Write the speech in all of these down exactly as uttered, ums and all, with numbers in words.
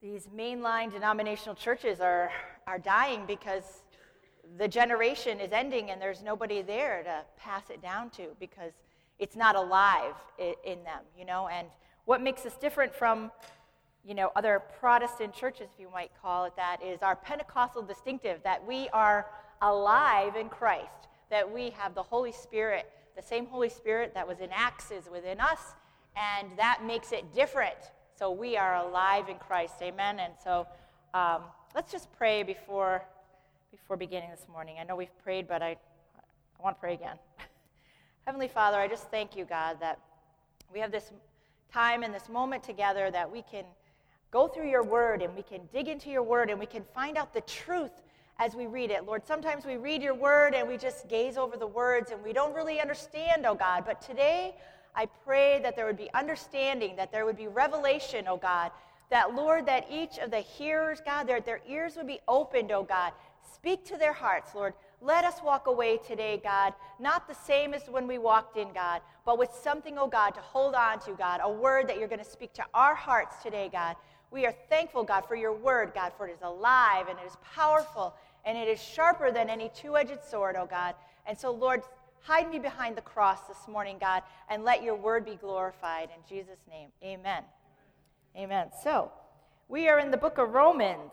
these mainline denominational churches are, are dying because the generation is ending and there's nobody there to pass it down to because it's not alive in, in them, you know. And what makes us different from, you know, other Protestant churches, if you might call it that, is our Pentecostal distinctive, that we are alive in Christ, that we have the Holy Spirit, the same Holy Spirit that was in Acts is within us, and that makes it different. So we are alive in Christ, amen? And so um, let's just pray before before beginning this morning. I know we've prayed, but I, I want to pray again. Heavenly Father, I just thank you, God, that we have this time and this moment together that we can go through your word and we can dig into your word and we can find out the truth as we read it. Lord, sometimes we read your word and we just gaze over the words and we don't really understand, oh God. But today, I pray that there would be understanding, that there would be revelation, oh God, that, Lord, that each of the hearers, God, their, their ears would be opened, oh God. Speak to their hearts, Lord. Let us walk away today, God, not the same as when we walked in, God, but with something, oh God, to hold on to, God, a word that you're going to speak to our hearts today, God. We are thankful, God, for your word, God, for it is alive and it is powerful and it is sharper than any two-edged sword, oh God. And so, Lord, hide me behind the cross this morning, God, and let your word be glorified. In Jesus' name, amen. Amen. So, we are in the book of Romans,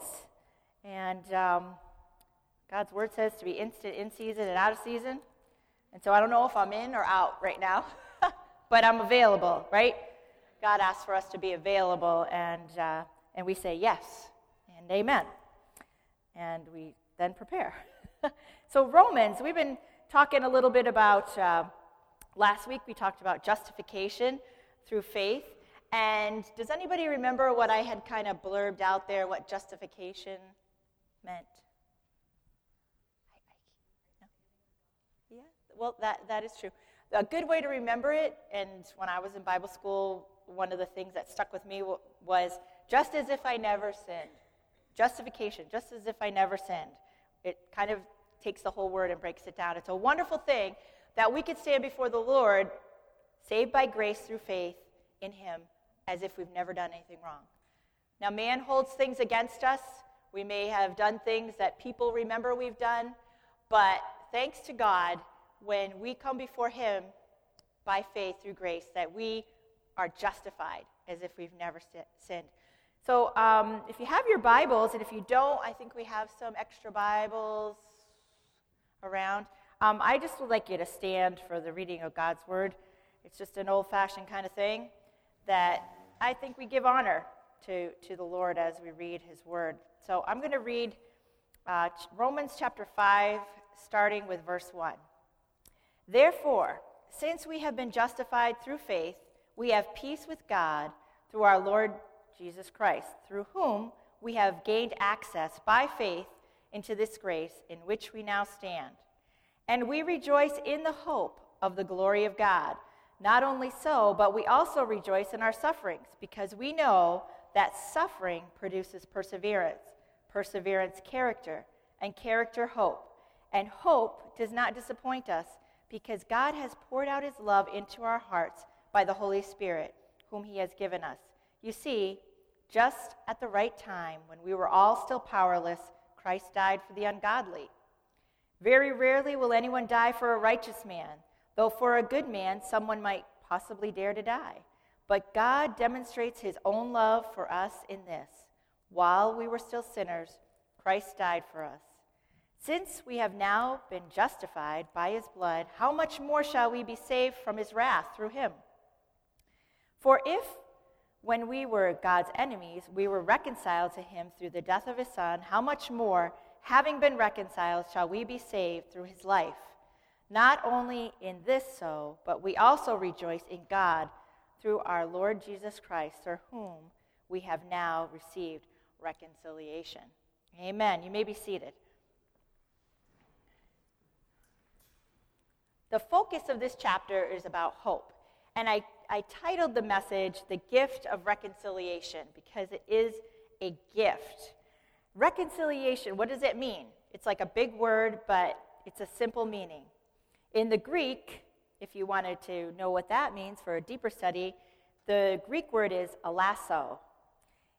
and um, God's word says to be instant in season and out of season. And so I don't know if I'm in or out right now, but I'm available, right? God asks for us to be available, and uh, and we say yes and amen. And we then prepare. So Romans, we've been talking a little bit about, uh, last week we talked about justification through faith. And does anybody remember what I had kind of blurbed out there, what justification meant? Yeah, well, that, that is true. A good way to remember it, and when I was in Bible school, one of the things that stuck with me was just as if I never sinned. Justification, just as if I never sinned. It kind of takes the whole word and breaks it down. It's a wonderful thing that we could stand before the Lord, saved by grace through faith in him, as if we've never done anything wrong. Now, man holds things against us. We may have done things that people remember we've done, but thanks to God, when we come before him by faith through grace, that we are justified as if we've never sinned. So um, if you have your Bibles, and if you don't, I think we have some extra Bibles around. Um, I just would like you to stand for the reading of God's Word. It's just an old-fashioned kind of thing that I think we give honor to, to the Lord as we read his Word. So I'm going to read uh, Romans chapter five, starting with verse one. Therefore, since we have been justified through faith, we have peace with God through our Lord Jesus Christ, through whom we have gained access by faith into this grace in which we now stand. And we rejoice in the hope of the glory of God. Not only so, but we also rejoice in our sufferings, because we know that suffering produces perseverance, perseverance character, and character hope. And hope does not disappoint us, because God has poured out his love into our hearts by the Holy Spirit, whom he has given us. You see, just at the right time, when we were all still powerless, Christ died for the ungodly. Very rarely will anyone die for a righteous man, though for a good man someone might possibly dare to die. But God demonstrates his own love for us in this: while we were still sinners, Christ died for us. Since we have now been justified by his blood, how much more shall we be saved from his wrath through him? For if, when we were God's enemies, we were reconciled to him through the death of his Son, how much more, having been reconciled, shall we be saved through his life? Not only in this so, but we also rejoice in God through our Lord Jesus Christ, through whom we have now received reconciliation. Amen. You may be seated. The focus of this chapter is about hope. And I, I titled the message, The Gift of Reconciliation, because it is a gift. Reconciliation, what does it mean? It's like a big word, but it's a simple meaning. In the Greek, if you wanted to know what that means for a deeper study, the Greek word is alasso.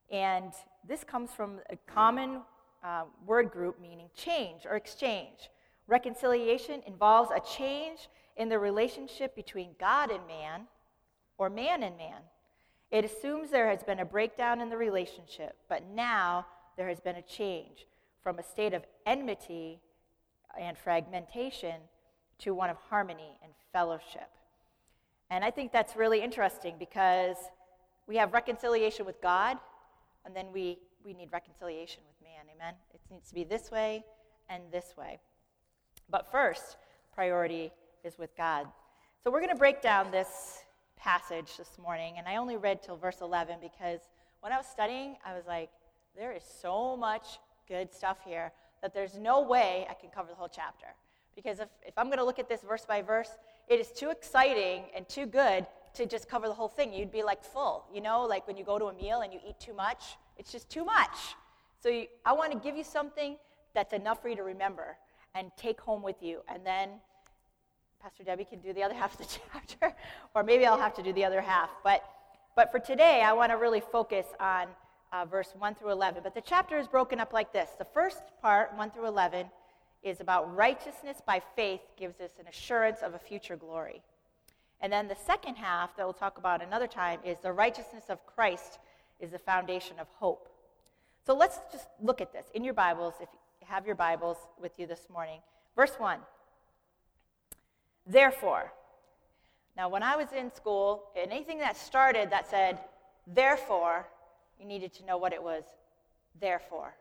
And this comes from a common uh, word group meaning change or exchange. Reconciliation involves a change in the relationship between God and man, or man and man. It assumes there has been a breakdown in the relationship, but now there has been a change from a state of enmity and fragmentation to one of harmony and fellowship. And I think that's really interesting because we have reconciliation with God, and then we, we need reconciliation with man, amen? It needs to be this way and this way. But first, priority is with God. So we're going to break down this passage this morning, and I only read till verse eleven because when I was studying, I was like, there is so much good stuff here that there's no way I can cover the whole chapter. Because if, if I'm going to look at this verse by verse, it is too exciting and too good to just cover the whole thing. You'd be like full, you know, like when you go to a meal and you eat too much, it's just too much. So you, I want to give you something that's enough for you to remember and take home with you. And then Pastor Debbie can do the other half of the chapter, or maybe I'll have to do the other half. But, but for today, I want to really focus on uh, verse one through eleven. But the chapter is broken up like this. The first part, one through eleven, is about righteousness by faith gives us an assurance of a future glory. And then the second half that we'll talk about another time is the righteousness of Christ is the foundation of hope. So let's just look at this. In your Bibles, if you have your Bibles with you this morning, verse one. Therefore. Now, when I was in school, anything that started that said, therefore, you needed to know what it was. Therefore.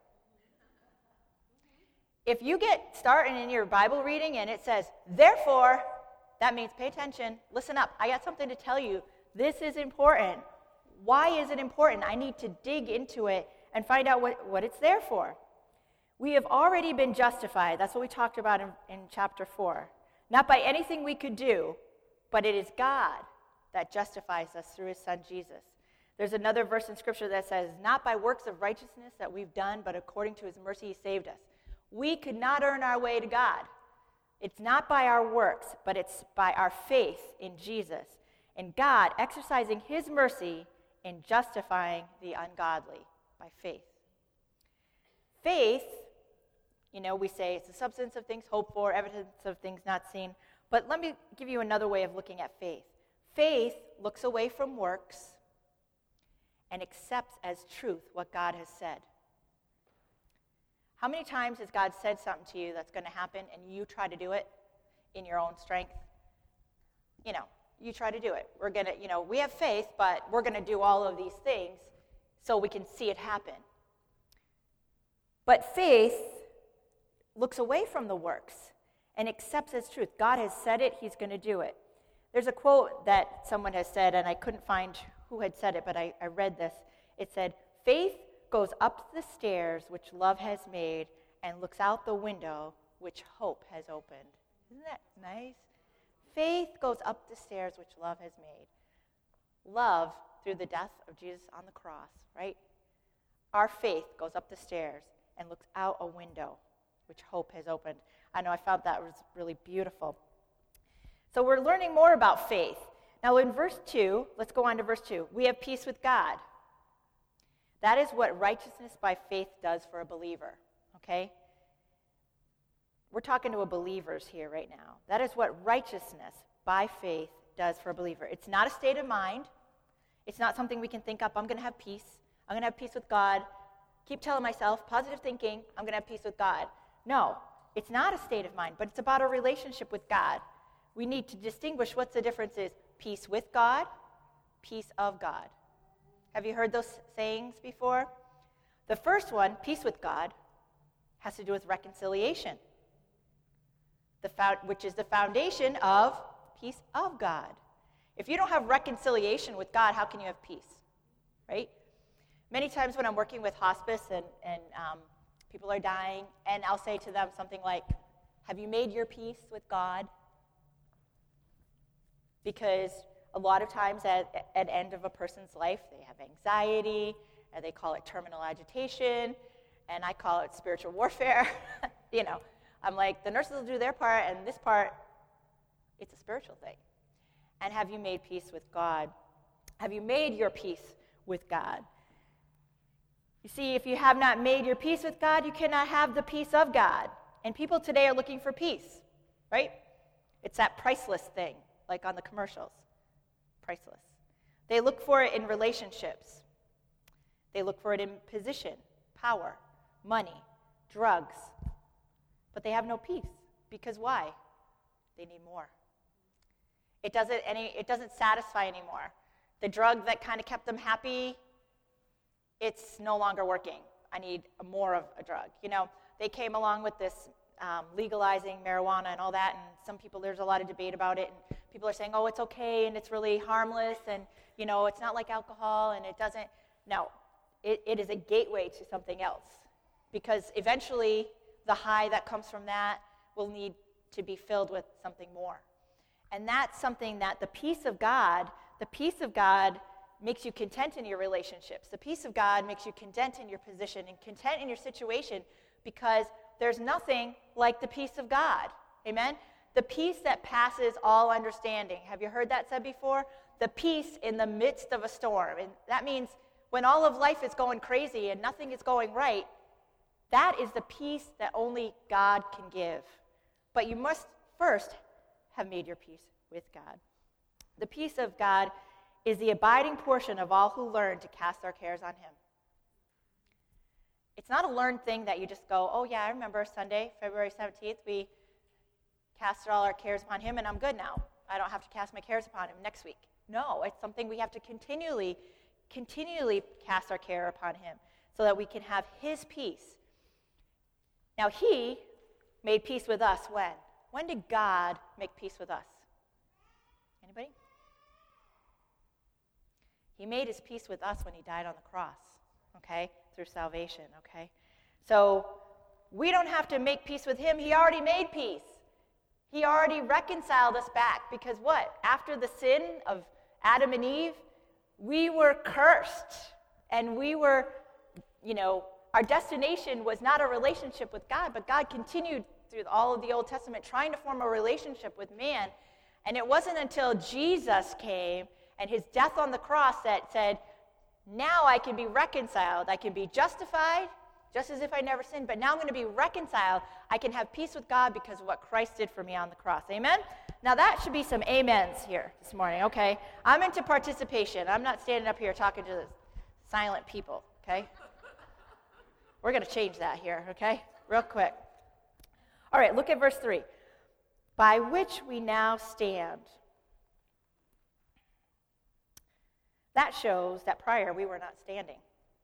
If you get started in your Bible reading and it says, therefore, that means pay attention, listen up. I got something to tell you. This is important. Why is it important? I need to dig into it and find out what, what it's there for. We have already been justified. That's what we talked about in, in chapter four. Not by anything we could do, but it is God that justifies us through his son Jesus. There's another verse in Scripture that says, not by works of righteousness that we've done, but according to his mercy he saved us. We could not earn our way to God. It's not by our works, but it's by our faith in Jesus, and God exercising his mercy in justifying the ungodly by faith. Faith, you know, we say it's the substance of things hoped for, evidence of things not seen. But let me give you another way of looking at faith. Faith looks away from works and accepts as truth what God has said. How many times has God said something to you that's going to happen and you try to do it in your own strength? You know, you try to do it. We're going to, you know, we have faith, but we're going to do all of these things so we can see it happen. But faith looks away from the works and accepts as truth. God has said it, he's going to do it. There's a quote that someone has said, and I couldn't find who had said it, but I, I read this. It said, faith goes up the stairs which love has made and looks out the window which hope has opened. Isn't that nice? Faith goes up the stairs which love has made. Love through the death of Jesus on the cross, right? Our faith goes up the stairs and looks out a window which hope has opened. I know I found that was really beautiful. So we're learning more about faith. Now in verse two, let's go on to verse two. We have peace with God. That is what righteousness by faith does for a believer, okay? We're talking to a believers here right now. That is what righteousness by faith does for a believer. It's not a state of mind. It's not something we can think up. I'm going to have peace. I'm going to have peace with God. Keep telling myself, positive thinking, I'm going to have peace with God. No, it's not a state of mind, but it's about a relationship with God. We need to distinguish what the difference is. Peace with God, peace of God. Have you heard those sayings before? The first one, peace with God, has to do with reconciliation, the fo- which is the foundation of peace of God. If you don't have reconciliation with God, how can you have peace, right? Many times when I'm working with hospice and, and um, people are dying, and I'll say to them something like, have you made your peace with God? Because a lot of times at, at the end of a person's life, they have anxiety, and they call it terminal agitation, and I call it spiritual warfare. You know, I'm like, the nurses will do their part, and this part, it's a spiritual thing. And have you made peace with God? Have you made your peace with God? You see, if you have not made your peace with God, you cannot have the peace of God. And people today are looking for peace, right? It's that priceless thing, like on the commercials. Priceless. They look for it in relationships. They look for it in position, power, money, drugs. But they have no peace. Because why? They need more. It doesn't any it doesn't satisfy anymore. The drug that kind of kept them happy, it's no longer working. I need more of a drug. You know, they came along with this um, legalizing marijuana and all that, and some people, there's a lot of debate about it, and people are saying, oh, it's okay, and it's really harmless, and, you know, it's not like alcohol, and it doesn't. No, it, it is a gateway to something else, because eventually the high that comes from that will need to be filled with something more. And that's something that the peace of God, the peace of God makes you content in your relationships. The peace of God makes you content in your position and content in your situation, because there's nothing like the peace of God. Amen? The peace that passes all understanding. Have you heard that said before? The peace in the midst of a storm. And that means when all of life is going crazy and nothing is going right, that is the peace that only God can give. But you must first have made your peace with God. The peace of God is the abiding portion of all who learn to cast our cares on him. It's not a learned thing that you just go, oh yeah, I remember Sunday, February seventeenth, we casted all our cares upon him, and I'm good now. I don't have to cast my cares upon him next week. No, it's something we have to continually, continually cast our care upon him so that we can have his peace. Now, he made peace with us when? When did God make peace with us? Anybody? He made his peace with us when he died on the cross, okay, through salvation, okay? So we don't have to make peace with him. He already made peace. He already reconciled us back, because what? After the sin of Adam and Eve, we were cursed, and we were, you know, our destination was not a relationship with God, but God continued through all of the Old Testament trying to form a relationship with man. And it wasn't until Jesus came and his death on the cross that said, now I can be reconciled. I can be justified, just as if I never sinned, but now I'm going to be reconciled. I can have peace with God because of what Christ did for me on the cross. Amen? Now that should be some amens here this morning, okay? I'm into participation. I'm not standing up here talking to the silent people, okay? We're going to change that here, okay? Real quick. All right, look at verse three. By which we now stand. That shows that prior we were not standing.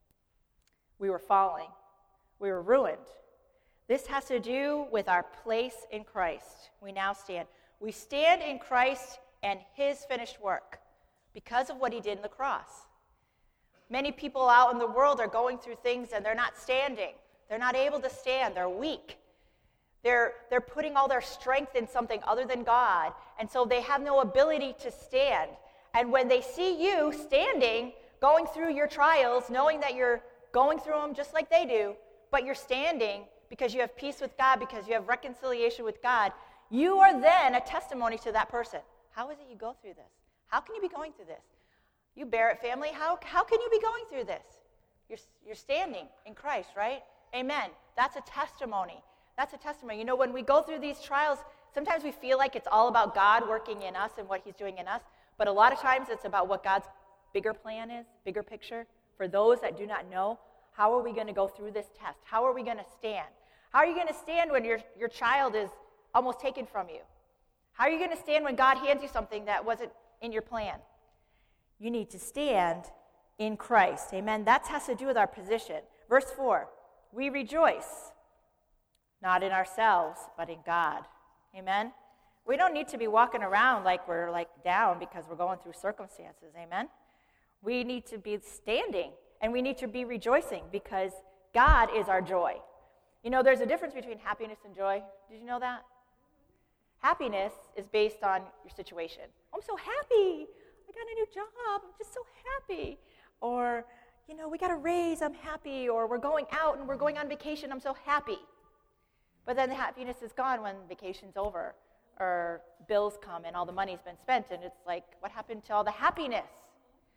We were falling. We were ruined. This has to do with our place in Christ. We now stand. We stand in Christ and his finished work because of what he did in the cross. Many people out in the world are going through things and they're not standing. They're not able to stand. They're weak. They're, they're putting all their strength in something other than God, and so they have no ability to stand. And when they see you standing, going through your trials, knowing that you're going through them just like they do, but you're standing because you have peace with God, because you have reconciliation with God, you are then a testimony to that person. How is it you go through this? How can you be going through this? You Barrett family, how, how can you be going through this? You're, you're standing in Christ, right? Amen. That's a testimony. That's a testimony. You know, when we go through these trials, sometimes we feel like it's all about God working in us and what he's doing in us, but a lot of times it's about what God's bigger plan is, bigger picture. For those that do not know, how are we going to go through this test? How are we going to stand? How are you going to stand when your, your child is almost taken from you? How are you going to stand when God hands you something that wasn't in your plan? You need to stand in Christ. Amen. That has to do with our position. Verse four, we rejoice, not in ourselves, but in God. Amen. We don't need to be walking around like we're like down because we're going through circumstances. Amen. We need to be standing, and we need to be rejoicing because God is our joy. You know, there's a difference between happiness and joy. Did you know that? Happiness is based on your situation. I'm so happy. I got a new job. I'm just so happy. Or, you know, we got a raise. I'm happy. Or we're going out and we're going on vacation. I'm so happy. But then the happiness is gone when vacation's over or bills come and all the money's been spent. And it's like, what happened to all the happiness?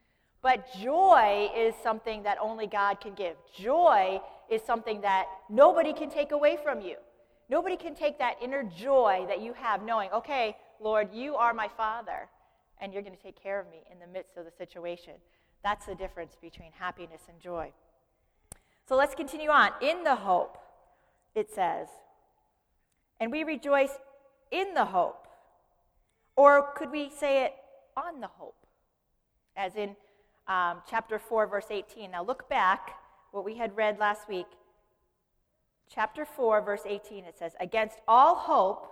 But joy is something that only God can give. Joy is something that nobody can take away from you. Nobody can take that inner joy that you have knowing, okay, Lord, you are my Father, and you're going to take care of me in the midst of the situation. That's the difference between happiness and joy. So let's continue on. In the hope, it says, and we rejoice in the hope. Or could we say it on the hope? As in um, chapter four, verse eighteen. Now look back, what we had read last week. Chapter four, verse eighteen, it says, against all hope,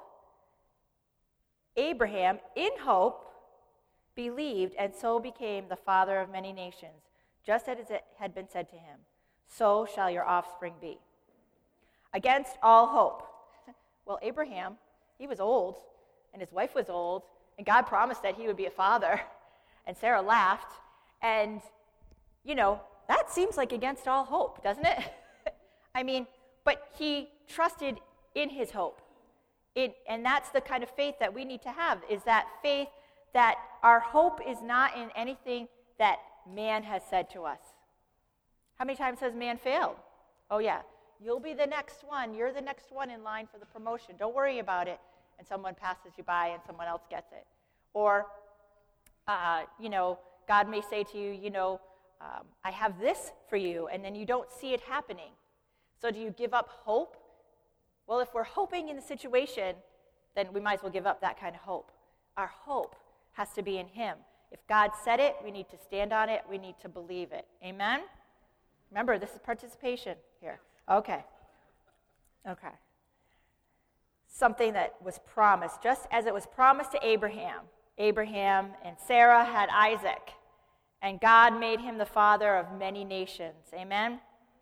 Abraham, in hope, believed, and so became the father of many nations, just as it had been said to him, so shall your offspring be. Against all hope. Well, Abraham, he was old, and his wife was old, and God promised that he would be a father, and Sarah laughed, and, you know, that seems like against all hope, doesn't it? I mean, but he trusted in his hope. It, and that's the kind of faith that we need to have, is that faith that our hope is not in anything that man has said to us. How many times has man failed? Oh, yeah. You'll be the next one. You're the next one in line for the promotion. Don't worry about it. And someone passes you by and someone else gets it. Or, uh, you know, God may say to you, you know, um, I have this for you, and then you don't see it happening. So do you give up hope? Well, if we're hoping in the situation, then we might as well give up that kind of hope. Our hope has to be in him. If God said it, we need to stand on it. We need to believe it. Amen? Remember, this is participation here. Okay. Okay. Something that was promised, just as it was promised to Abraham. Abraham and Sarah had Isaac, and God made him the father of many nations. Amen?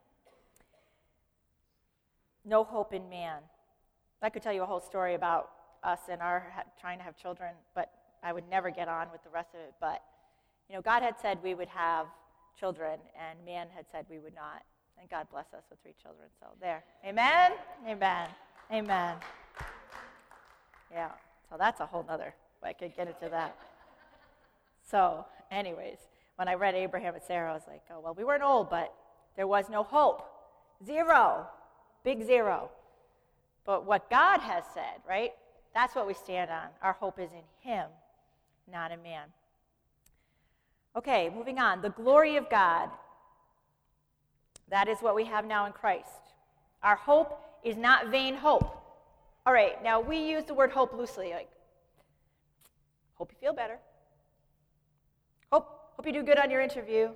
No hope in man. I could tell you a whole story about us and our ha- trying to have children, but I would never get on with the rest of it. But, you know, God had said we would have children, and man had said we would not. And God bless us with three children. So there. Amen? Amen. Amen. Yeah. So that's a whole nother, I could get into that. So, anyways, when I read Abraham and Sarah, I was like, oh, well, we weren't old, but there was no hope. Zero. Big zero. But what God has said, right? That's what we stand on. Our hope is in him, not in man. Okay, moving on. The glory of God. That is what we have now in Christ. Our hope is not vain hope. All right, now we use the word hope loosely, like, hope you feel better. Hope, hope you do good on your interview.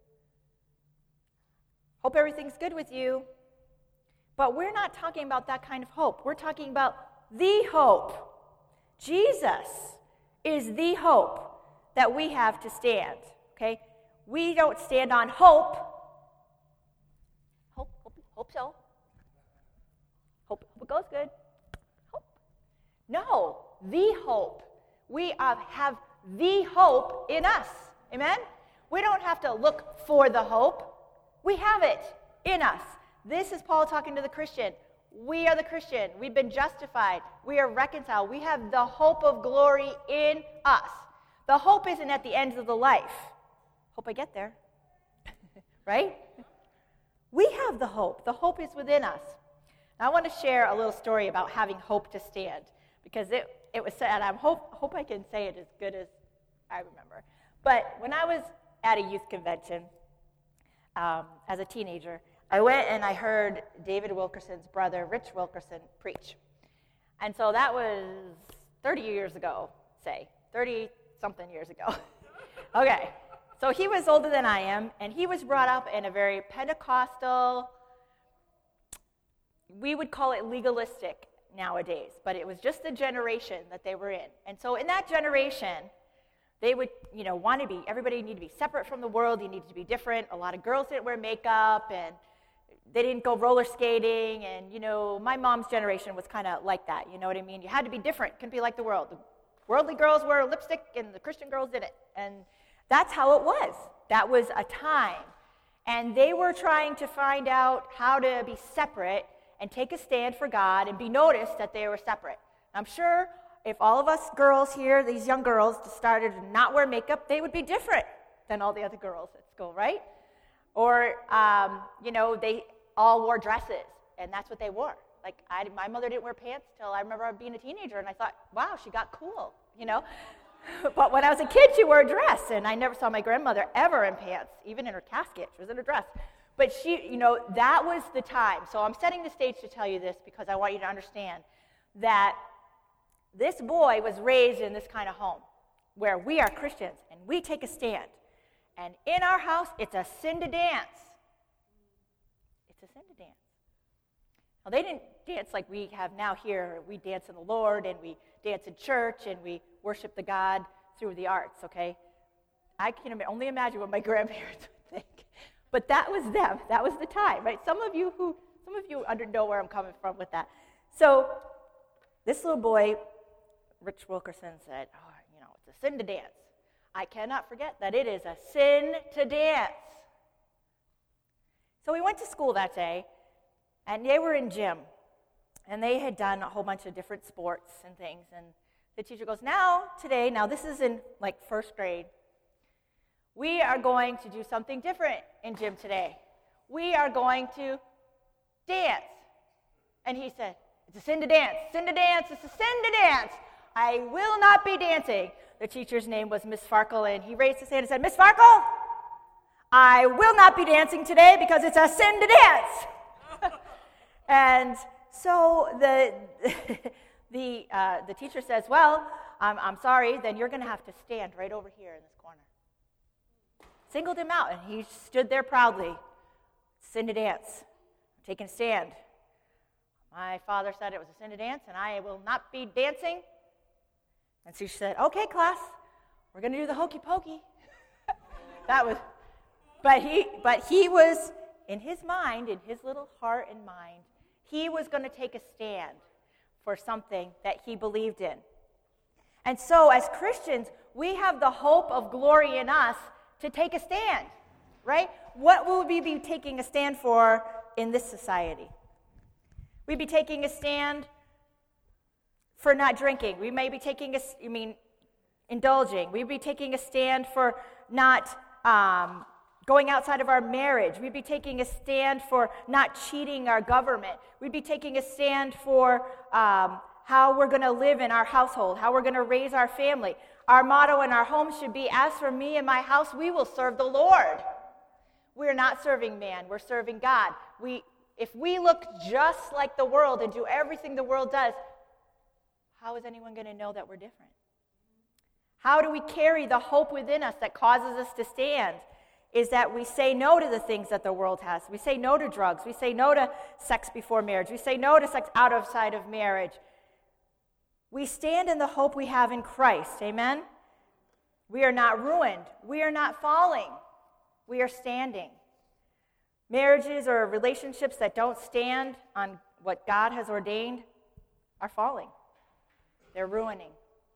Hope everything's good with you. But we're not talking about that kind of hope. We're talking about the hope. Jesus is the hope that we have to stand, okay? We don't stand on hope. Hope, hope, hope so. Hope, hope it goes good. Hope. No, the hope. We have, have the hope in us. Amen? We don't have to look for the hope. We have it in us. This is Paul talking to the Christian. We are the Christian. We've been justified. We are reconciled. We have the hope of glory in us. The hope isn't at the end of the life. Hope I get there. Right? We have the hope. The hope is within us. Now, I want to share a little story about having hope to stand, because it, it was said, I hope, hope I can say it as good as I remember. But when I was at a youth convention um, as a teenager, I went and I heard David Wilkerson's brother, Rich Wilkerson, preach. And so that was thirty years ago, say, thirty-something years ago. Okay, so he was older than I am, and he was brought up in a very Pentecostal, we would call it legalistic nowadays, but it was just the generation that they were in. And so in that generation, they would, you know, want to be, everybody needed to be separate from the world, you needed to be different. A lot of girls didn't wear makeup, and they didn't go roller skating, and, you know, my mom's generation was kind of like that, you know what I mean? You had to be different, couldn't be like the world. The worldly girls wore lipstick, and the Christian girls didn't, and that's how it was. That was a time. And they were trying to find out how to be separate and take a stand for God and be noticed that they were separate. I'm sure if all of us girls here, these young girls, started to not wear makeup, they would be different. than all the other girls at school, right? Or, um, you know, they all wore dresses, and that's what they wore. Like, I, my mother didn't wear pants till I remember being a teenager, and I thought, wow, she got cool, you know? But when I was a kid, she wore a dress, and I never saw my grandmother ever in pants, even in her casket. She was in a dress. But she, you know, that was the time. So I'm setting the stage to tell you this because I want you to understand that this boy was raised in this kind of home where we are Christians, and we take a stand. And in our house, it's a sin to dance. It's a sin to dance. Now, they didn't dance like we have now here. We dance in the Lord, and we dance in church, and we worship the God through the arts, okay? I can only imagine what my grandparents would think. But that was them. That was the time, right? Some of you who, some of you under know where I'm coming from with that. So this little boy, Rich Wilkerson, said, oh, you know, it's a sin to dance. I cannot forget that it is a sin to dance. So we went to school that day, and they were in gym, and they had done a whole bunch of different sports and things, and the teacher goes, now, today, now this is in like first grade, we are going to do something different in gym today. We are going to dance. And he said, it's a sin to dance, sin to dance, it's a sin to dance. I will not be dancing. The teacher's name was Miss Farkle, and he raised his hand and said, Miss Farkle, I will not be dancing today because it's a sin to dance. And so the the uh, the teacher says, well, I'm, I'm sorry, then you're going to have to stand right over here in this corner. Singled him out, and he stood there proudly. Sin to dance. I'm taking a stand. My father said it was a sin to dance, and I will not be dancing. And so she said, okay, class, we're going to do the hokey pokey. That was, but he, but he was, in his mind, in his little heart and mind, he was going to take a stand for something that he believed in. And so as Christians, we have the hope of glory in us to take a stand, right? What will we be taking a stand for in this society? We'd be taking a stand for not drinking. We may be taking a, I mean, indulging. We'd be taking a stand for not um, going outside of our marriage. We'd be taking a stand for not cheating our government. We'd be taking a stand for um, how we're going to live in our household, how we're going to raise our family. Our motto in our home should be, as for me and my house, we will serve the Lord. We're not serving man, we're serving God. We, if we look just like the world and do everything the world does, how is anyone going to know that we're different? How do we carry the hope within us that causes us to stand? Is that we say no to the things that the world has. We say no to drugs. We say no to sex before marriage. We say no to sex outside of marriage. We stand in the hope we have in Christ. Amen? We are not ruined. We are not falling. We are standing. Marriages or relationships that don't stand on what God has ordained are falling. They're ruining.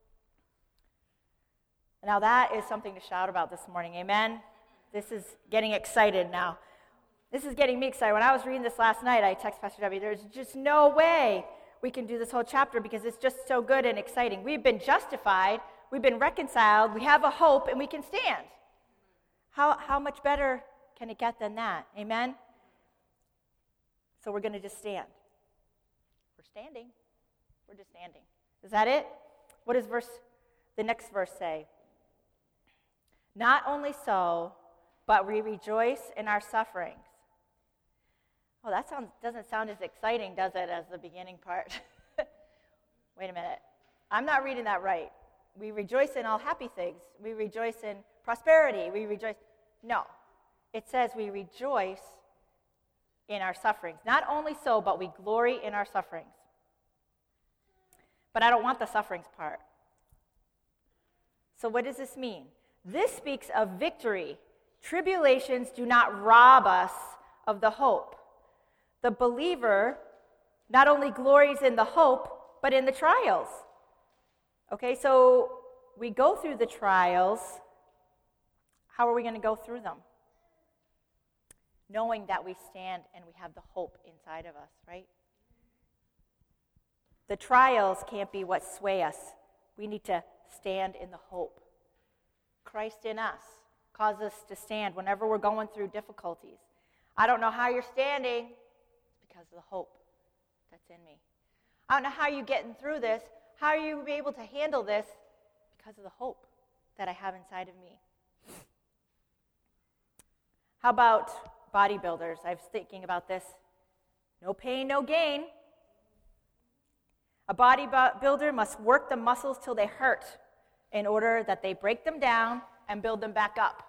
Now that is something to shout about this morning. Amen? This is getting excited now. This is getting me excited. When I was reading this last night, I texted Pastor Debbie, there's just no way we can do this whole chapter because it's just so good and exciting. We've been justified, we've been reconciled, we have a hope, and we can stand. How, how much better can it get than that? Amen? So we're going to just stand. We're standing. We're just standing. Is that it? What does verse, the next verse say? Not only so, but we rejoice in our sufferings. Oh, that sounds doesn't sound as exciting, does it, as the beginning part? Wait a minute. I'm not reading that right. We rejoice in all happy things. We rejoice in prosperity. We rejoice. No. It says we rejoice in our sufferings. Not only so, but we glory in our sufferings. But I don't want the sufferings part. So what does this mean? This speaks of victory. Tribulations do not rob us of the hope. The believer not only glories in the hope, but in the trials. Okay, so we go through the trials. How are we going to go through them? Knowing that we stand and we have the hope inside of us, right? The trials can't be what sway us. We need to stand in the hope. Christ in us, cause us to stand whenever we're going through difficulties. I don't know how you're standing. It's because of the hope that's in me. I don't know how you're getting through this. How are you able to handle this? Because of the hope that I have inside of me. How about bodybuilders? I was thinking about this. No pain, no gain. A bodybuilder must work the muscles till they hurt in order that they break them down and build them back up.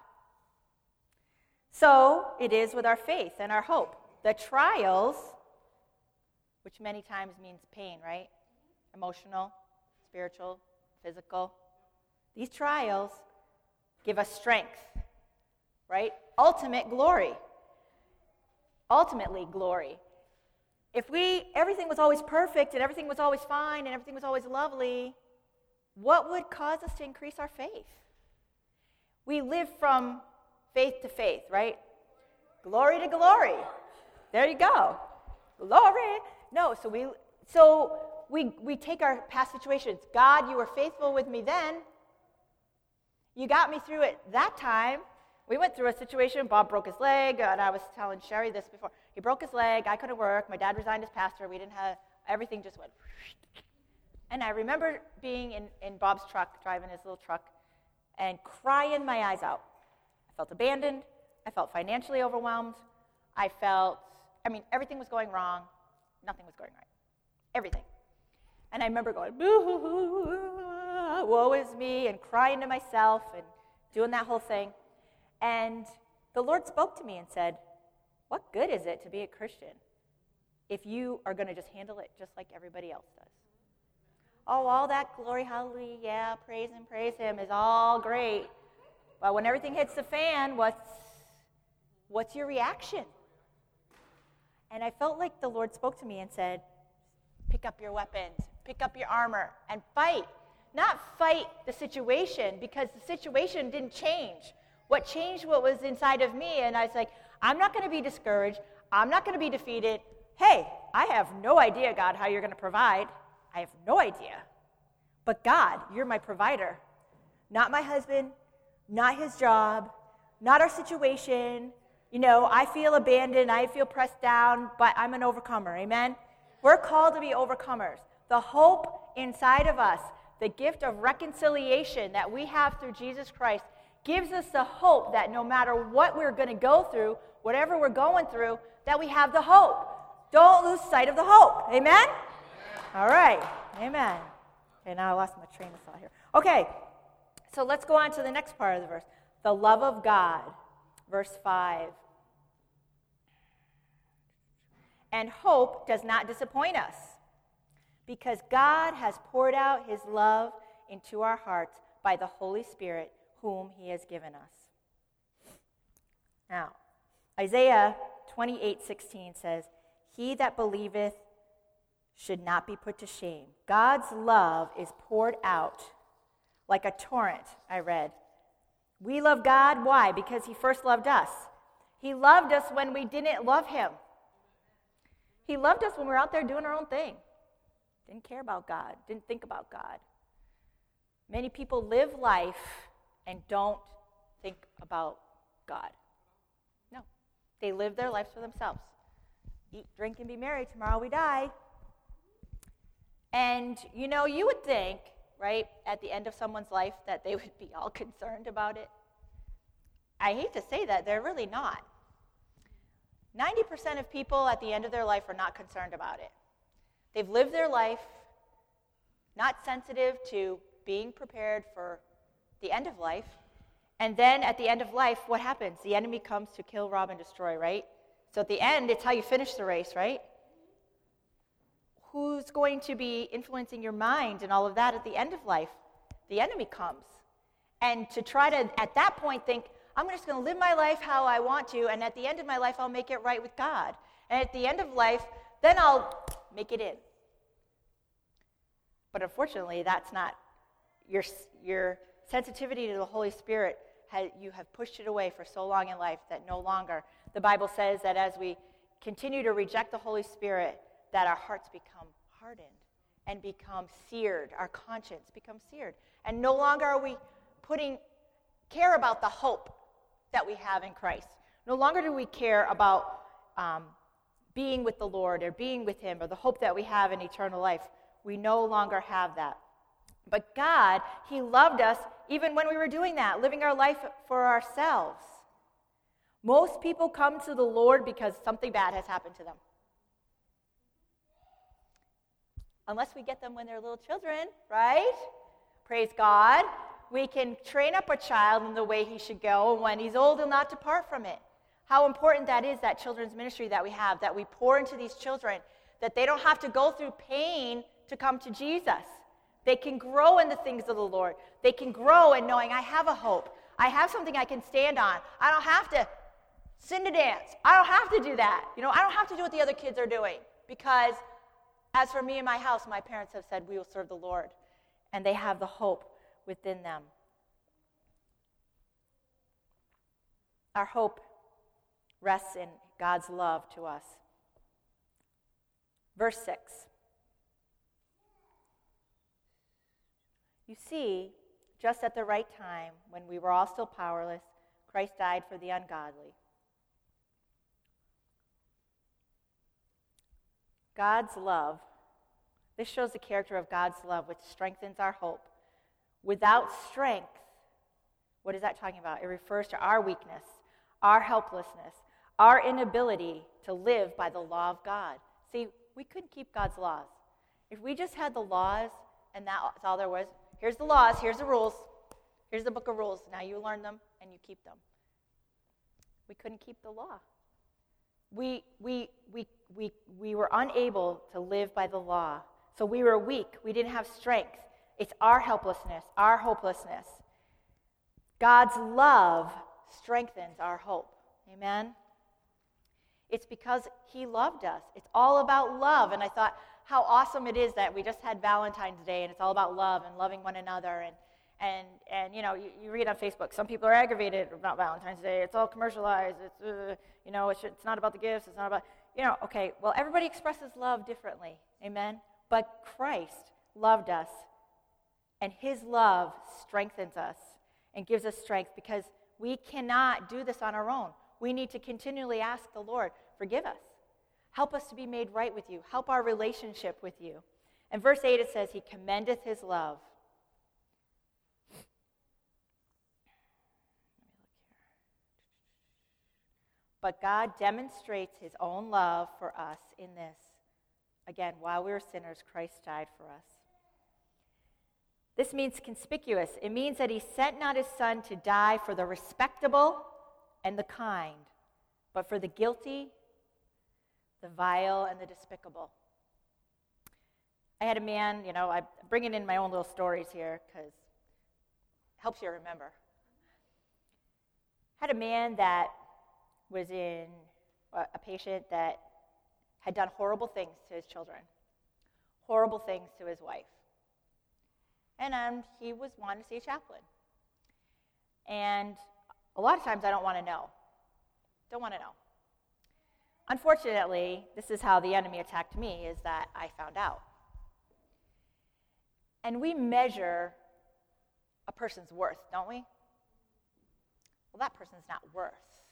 So it is with our faith and our hope. The trials, which many times means pain, right? Emotional, spiritual, physical. These trials give us strength, right? Ultimate glory. Ultimately glory. If we, everything was always perfect and everything was always fine and everything was always lovely, what would cause us to increase our faith? We live from faith to faith, right? Glory to glory. There you go. Glory. No, so we so we we take our past situations. God, you were faithful with me then. You got me through it that time. We went through a situation. Bob broke his leg, and I was telling Sherry this before. He broke his leg. I couldn't work. My dad resigned as pastor. We didn't have, everything just went. And I remember being in, in Bob's truck, driving his little truck, and crying my eyes out. I felt abandoned. I felt financially overwhelmed. I felt, I mean, everything was going wrong. Nothing was going right. Everything. And I remember going, boo, woe is me, and crying to myself and doing that whole thing. And the Lord spoke to me and said, what good is it to be a Christian if you are going to just handle it just like everybody else does? Oh, all that glory, hallelujah, yeah, praise him, praise him is all great. But when everything hits the fan, what's what's your reaction? And I felt like the Lord spoke to me and said, pick up your weapons, pick up your armor, and fight. Not fight the situation, because the situation didn't change. What changed what was inside of me, and I was like, I'm not going to be discouraged. I'm not going to be defeated. Hey, I have no idea, God, how you're going to provide. I have no idea. But God, you're my provider. Not my husband, not his job, not our situation. You know, I feel abandoned, I feel pressed down, but I'm an overcomer, amen? We're called to be overcomers. The hope inside of us, the gift of reconciliation that we have through Jesus Christ, gives us the hope that no matter what we're going to go through, whatever we're going through, that we have the hope. Don't lose sight of the hope. Amen? Amen. All right. Amen. Okay, now I lost my train of thought here. Okay, so let's go on to the next part of the verse. The love of God, verse five. And hope does not disappoint us, because God has poured out his love into our hearts by the Holy Spirit, whom he has given us. Now, Isaiah twenty-eight sixteen says, he that believeth should not be put to shame. God's love is poured out like a torrent, I read. We love God, why? Because he first loved us. He loved us when we didn't love him. He loved us when we were out there doing our own thing. Didn't care about God, didn't think about God. Many people live life and don't think about God. No. They live their lives for themselves. Eat, drink, and be merry. Tomorrow we die. And, you know, you would think, right, at the end of someone's life that they would be all concerned about it. I hate to say that, they're really not. ninety percent of people at the end of their life are not concerned about it. They've lived their life not sensitive to being prepared for the end of life. And then at the end of life, what happens? The enemy comes to kill, rob, and destroy, right? So at the end, it's how you finish the race, right? Who's going to be influencing your mind and all of that at the end of life? The enemy comes. And to try to, at that point, think, I'm just going to live my life how I want to, and at the end of my life, I'll make it right with God. And at the end of life, then I'll make it in. But unfortunately, that's not your your sensitivity to the Holy Spirit. Has, you have pushed it away for so long in life that no longer. The Bible says that as we continue to reject the Holy Spirit, that our hearts become hardened and become seared. Our conscience becomes seared. And no longer are we putting care about the hope that we have in Christ. No longer do we care about um, being with the Lord or being with him or the hope that we have in eternal life. We no longer have that. But God, he loved us even when we were doing that, living our life for ourselves. Most people come to the Lord because something bad has happened to them. Unless we get them when they're little children, right? Praise God. We can train up a child in the way he should go, and when he's old, he'll not depart from it. How important that is, that children's ministry that we have, that we pour into these children, that they don't have to go through pain to come to Jesus. They can grow in the things of the Lord. They can grow in knowing I have a hope. I have something I can stand on. I don't have to sing to dance. I don't have to do that. You know, I don't have to do what the other kids are doing, because as for me and my house, my parents have said we will serve the Lord, and they have the hope within them. Our hope rests in God's love to us. Verse six. You see, just at the right time, when we were all still powerless, Christ died for the ungodly. God's love. This shows the character of God's love, which strengthens our hope. Without strength, what is that talking about? It refers to our weakness, our helplessness, our inability to live by the law of God. See, we couldn't keep God's laws. If we just had the laws and that's all there was, here's the laws, here's the rules, here's the book of rules, now you learn them and you keep them. We couldn't keep the law. We, we, we, we, we were unable to live by the law. So we were weak. We didn't have strength. It's our helplessness, our hopelessness. God's love strengthens our hope. Amen? It's because he loved us. It's all about love. And I thought how awesome it is that we just had Valentine's Day, and it's all about love and loving one another. And, and, and you know, you, you read on Facebook, some people are aggravated about Valentine's Day. It's all commercialized. It's, uh, you know, it should, it's not about the gifts. It's not about, you know, okay, well, everybody expresses love differently. Amen? But Christ loved us, and his love strengthens us and gives us strength, because we cannot do this on our own. We need to continually ask the Lord, forgive us. Help us to be made right with you. Help our relationship with you. In verse eight it says, he commendeth his love. But God demonstrates his own love for us in this. Again, while we were sinners, Christ died for us. This means conspicuous. It means that he sent not his son to die for the respectable and the kind, but for the guilty, the vile, and the despicable. I had a man, you know, I'm bringing in my own little stories here because it helps you remember. I had a man that was in, a patient that had done horrible things to his children, horrible things to his wife. And um, he was wanting to see a chaplain. And a lot of times I don't want to know. Don't want to know. Unfortunately, this is how the enemy attacked me, is that I found out. And we measure a person's worth, don't we? Well, that person's not worth.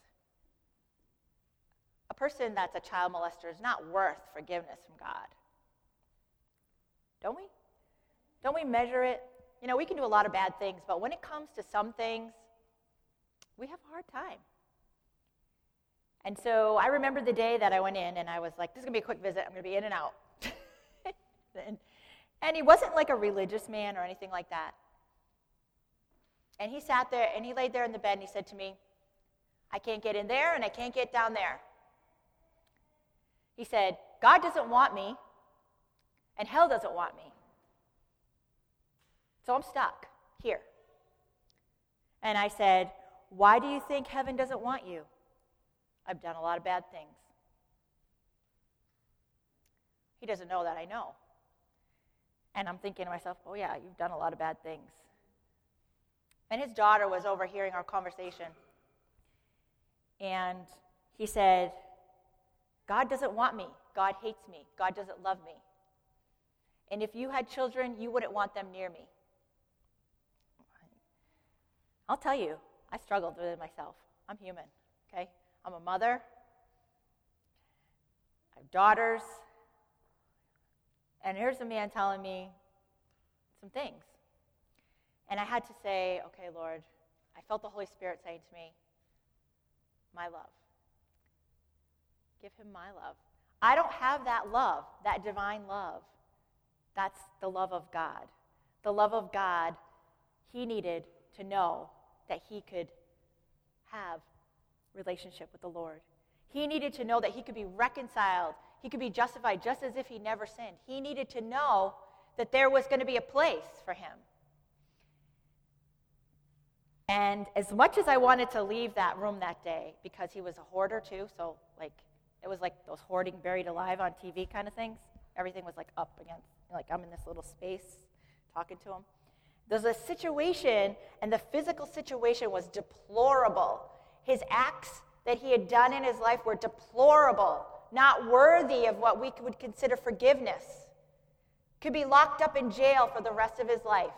A person that's a child molester is not worth forgiveness from God. Don't we? Don't we measure it? You know, we can do a lot of bad things, but when it comes to some things, we have a hard time. And so I remember the day that I went in, and I was like, this is going to be a quick visit. I'm going to be in and out. and, and he wasn't like a religious man or anything like that. And he sat there, and he laid there in the bed, and he said to me, I can't get in there, and I can't get down there. He said, God doesn't want me, and hell doesn't want me. So I'm stuck here. And I said, why do you think heaven doesn't want you? I've done a lot of bad things. He doesn't know that I know. And I'm thinking to myself, oh yeah, you've done a lot of bad things. And his daughter was overhearing our conversation. And he said, God doesn't want me. God hates me. God doesn't love me. And if you had children, you wouldn't want them near me. I'll tell you, I struggled with it myself. I'm human, okay? I'm a mother. I have daughters. And here's a man telling me some things. And I had to say, okay, Lord, I felt the Holy Spirit saying to me, my love. Give him my love. I don't have that love, that divine love. That's the love of God. The love of God, he needed to know that he could have relationship with the Lord. He needed to know that he could be reconciled. He could be justified just as if he never sinned. He needed to know that there was going to be a place for him. And as much as I wanted to leave that room that day, because he was a hoarder too, so like it was like those hoarding buried alive on T V kind of things. Everything was like up against, like I'm in this little space talking to him. There's a situation, and the physical situation was deplorable. His acts that he had done in his life were deplorable, not worthy of what we would consider forgiveness. Could be locked up in jail for the rest of his life.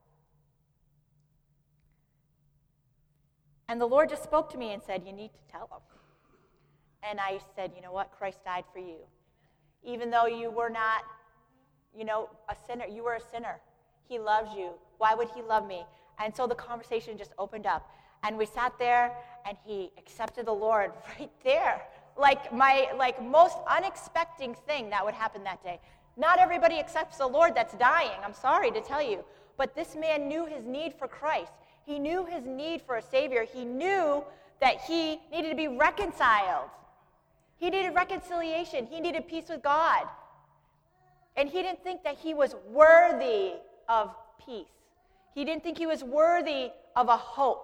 And the Lord just spoke to me and said, you need to tell him. And I said, you know what? Christ died for you. Even though you were not, you know, a sinner, you were a sinner. He loves you. Why would he love me? And so the conversation just opened up. And we sat there, and he accepted the Lord right there. Like my like most unexpected thing that would happen that day. Not everybody accepts the Lord that's dying. I'm sorry to tell you. But this man knew his need for Christ. He knew his need for a Savior. He knew that he needed to be reconciled. He needed reconciliation. He needed peace with God. And he didn't think that he was worthy of peace. He didn't think he was worthy of a hope.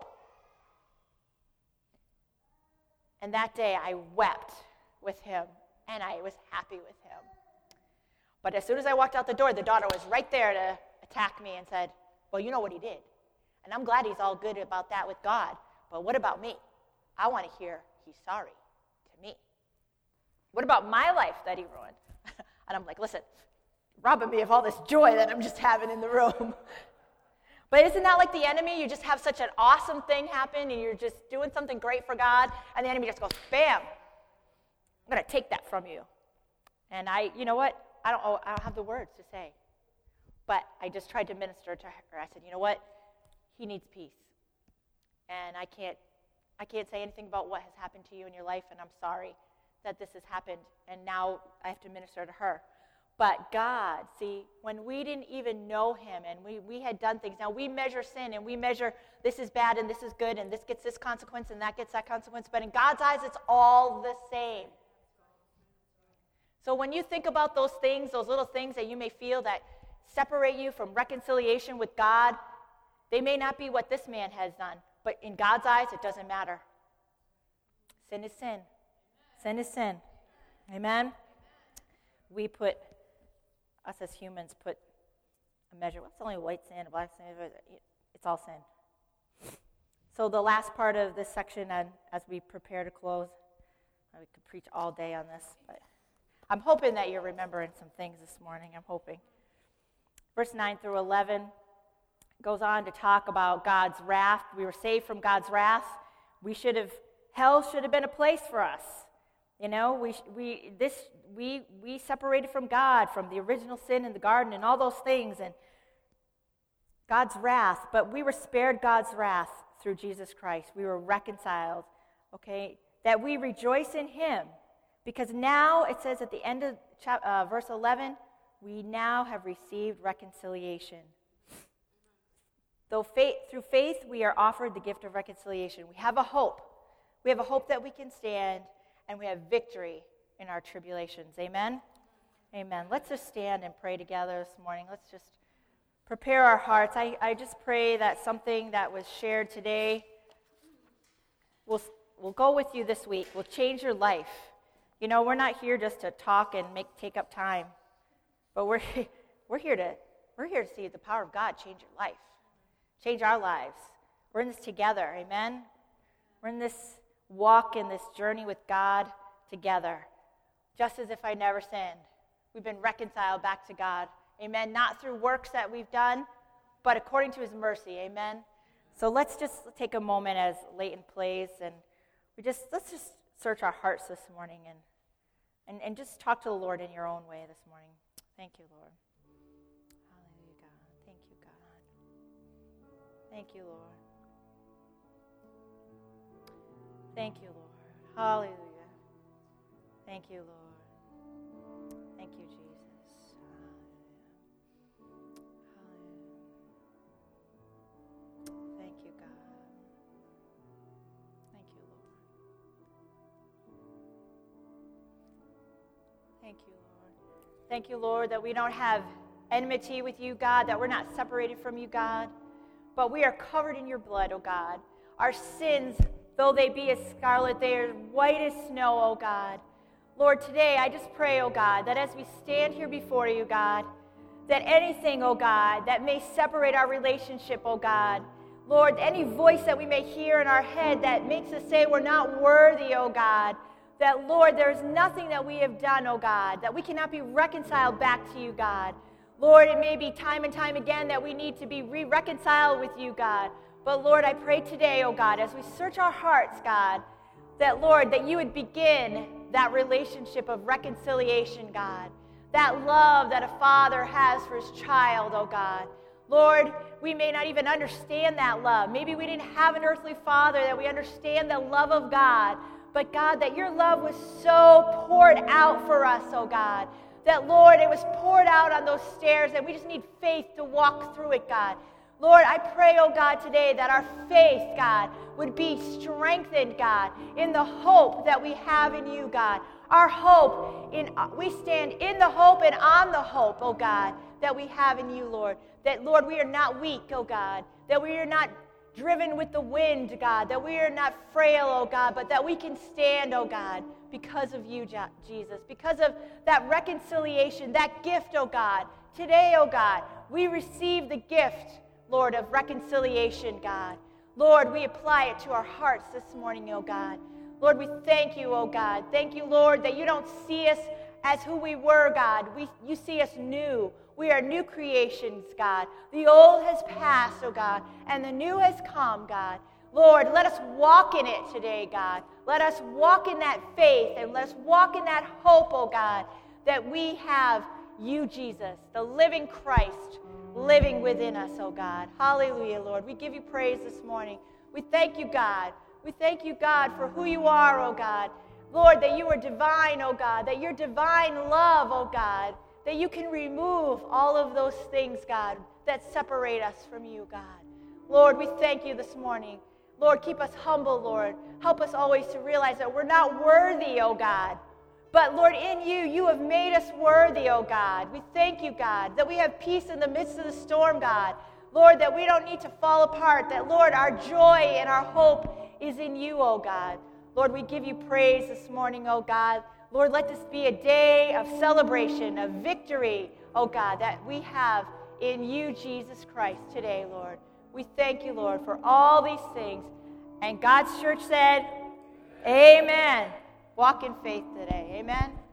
And that day I wept with him, and I was happy with him. But as soon as I walked out the door, the daughter was right there to attack me and said, well, you know what he did. And I'm glad he's all good about that with God. But what about me? I want to hear he's sorry to me. What about my life that he ruined? And I'm like, listen, robbing me of all this joy that I'm just having in the room. But isn't that like the enemy? You just have such an awesome thing happen, and you're just doing something great for God, and the enemy just goes, bam, I'm going to take that from you. And I, you know what? I don't, I don't have the words to say. But I just tried to minister to her. I said, you know what? He needs peace. And I can't, I can't say anything about what has happened to you in your life, and I'm sorry that this has happened, and now I have to minister to her. But God, see, when we didn't even know him and we, we had done things, now we measure sin and we measure this is bad and this is good and this gets this consequence and that gets that consequence, but in God's eyes it's all the same. So when you think about those things, those little things that you may feel that separate you from reconciliation with God, they may not be what this man has done, but in God's eyes it doesn't matter. Sin is sin. Sin is sin. Amen? We put... Us as humans put a measure. What's only white sand, black sand? It's all sin. So the last part of this section, and as we prepare to close, we could preach all day on this, but I'm hoping that you're remembering some things this morning. I'm hoping. Verse nine through eleven goes on to talk about God's wrath. We were saved from God's wrath. We should have, hell should have been a place for us. You know, we we this we we separated from God, from the original sin in the garden and all those things, and God's wrath. But we were spared God's wrath through Jesus Christ. We were reconciled. Okay, that we rejoice in Him, because now it says at the end of chap, uh, verse eleven, we now have received reconciliation. Though faith, through faith, we are offered the gift of reconciliation. We have a hope. We have a hope that we can stand. And we have victory in our tribulations. Amen? Amen. Let's just stand and pray together this morning. Let's just prepare our hearts. I, I just pray that something that was shared today will, will go with you this week, will change your life. You know, we're not here just to talk and make take up time, but we're, we're, here to, we're here to see the power of God change your life, change our lives. We're in this together. Amen? We're in this walk in this journey with God together, just as if I never sinned. We've been reconciled back to God. Amen. Not through works that we've done, but according to His mercy. Amen. So let's just take a moment as Leighton plays, and we just, let's just search our hearts this morning and, and, and just talk to the Lord in your own way this morning. Thank you, Lord. Hallelujah, God. Thank you, God. Thank you, Lord. Thank you, Lord. Hallelujah. Thank you, Lord. Thank you, Jesus. Hallelujah. Hallelujah. Thank you, God. Thank you, Lord. Thank you, Lord. Thank you, Lord, that we don't have enmity with you, God, that we're not separated from you, God, but we are covered in your blood, oh God. Our sins, though they be as scarlet, they are white as snow, oh God. Lord, today I just pray, oh God, that as we stand here before you, God, that anything, oh God, that may separate our relationship, oh God, Lord, any voice that we may hear in our head that makes us say we're not worthy, oh God, that, Lord, there's nothing that we have done, oh God, that we cannot be reconciled back to you, God. Lord, it may be time and time again that we need to be re-reconciled with you, God. But, Lord, I pray today, oh God, as we search our hearts, God, that, Lord, that you would begin that relationship of reconciliation, God, that love that a father has for his child, oh God. Lord, we may not even understand that love. Maybe we didn't have an earthly father that we understand the love of God. But, God, that your love was so poured out for us, oh God, that, Lord, it was poured out on those stairs and we just need faith to walk through it, God. Lord, I pray, oh God, today that our faith, God, would be strengthened, God, in the hope that we have in you, God. Our hope, in we stand in the hope and on the hope, oh God, that we have in you, Lord. That, Lord, we are not weak, oh God, that we are not driven with the wind, God, that we are not frail, oh God, but that we can stand, oh God, because of you, Jesus, because of that reconciliation, that gift, oh God. Today, oh God, we receive the gift, Lord, of reconciliation, God. Lord, we apply it to our hearts this morning, oh God. Lord, we thank you, oh God. Thank you, Lord, that you don't see us as who we were, God. We, you see us new. We are new creations, God. The old has passed, oh God, and the new has come, God. Lord, let us walk in it today, God. Let us walk in that faith and let us walk in that hope, oh God, that we have you, Jesus, the living Christ, living within us, oh God. Hallelujah, Lord. We give you praise this morning. We thank you, God. We thank you, God, for who you are, oh God. Lord, that you are divine, oh God, that you're divine love, oh God, that you can remove all of those things, God, that separate us from you, God. Lord, we thank you this morning. Lord, keep us humble, Lord. Help us always to realize that we're not worthy, oh God. But, Lord, in you, you have made us worthy, oh God. We thank you, God, that we have peace in the midst of the storm, God. Lord, that we don't need to fall apart, that, Lord, our joy and our hope is in you, oh God. Lord, we give you praise this morning, oh God. Lord, let this be a day of celebration, of victory, oh God, that we have in you, Jesus Christ, today, Lord. We thank you, Lord, for all these things. And God's church said, amen. Walk in faith today. Amen.